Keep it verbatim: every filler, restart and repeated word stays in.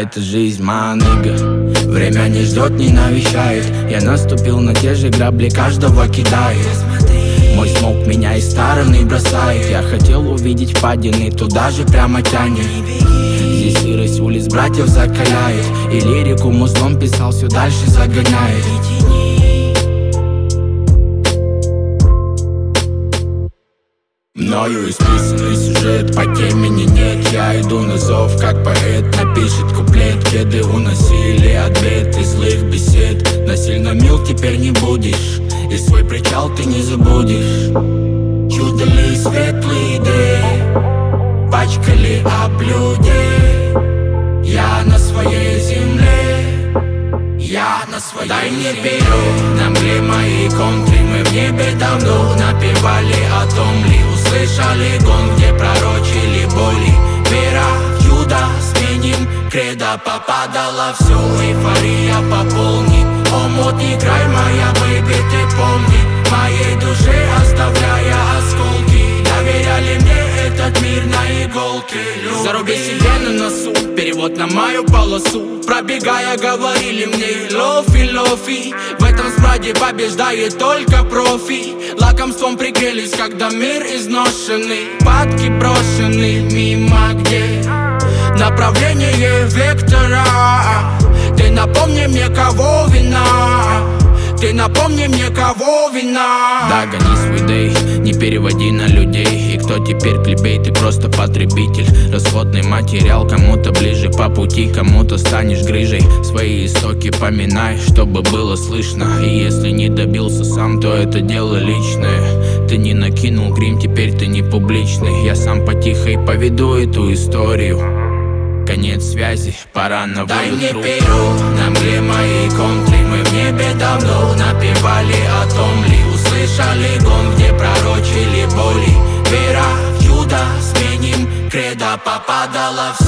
это жизнь, маныга. Время не ждет, не навещает. Я наступил на те же грабли, каждого кидает. Мой смог меня из стороны бросает. Я хотел увидеть впадины, туда же прямо тянет. Здесь сырость улиц братьев закаляет. И лирику музлом писал, все дальше загоняет. Мною исписанный сюжет, по темени нет. Я иду на зов, как поэт напишет куплет. Кеды уносили от бед и злых бесед. Насильно мил теперь не будешь, и свой причал ты не забудешь. Чудо-ли светлые идеи пачкали об людей. Я на своей земле, я на своей. Дай мне перо, на мгле мои контры. Мы в небе давно напевали о том ли. Услышали гон, где пророчили боли. Вера в чудо, сменим кредо. Попадало все, эйфория пополнит. Омут не край, моя бэйби, ты помни. Моей душе оставляя осколки. Доверяли мне этот мир на иголке. Заруби себе на носу, перевод на мою полосу. Пробегая говорили мне лофи, лофи. В этом смраде побеждает только профи. Лакомством пригрелись, когда мир изношенный. Падки брошены мимо, где направление вектора. Ты напомни мне, кого вина. Ты напомни мне, кого вина. Да, гони свой дей, не переводи на людей. И кто теперь клебей, ты просто потребитель. Расходный материал, кому-то ближе по пути, кому-то станешь грыжей. Свои истоки поминай, чтобы было слышно. И если не добился сам, то это дело личное. Ты не накинул грим, теперь ты не публичный. Я сам потихо поведу эту историю. Конец связи, пора на волю. Дай мне перо, на мгле мои контры. Мы в небе давно напевали о том ли. Услышали гон, где пророчили боли. Вера в чудо, сменим кредо. Попадало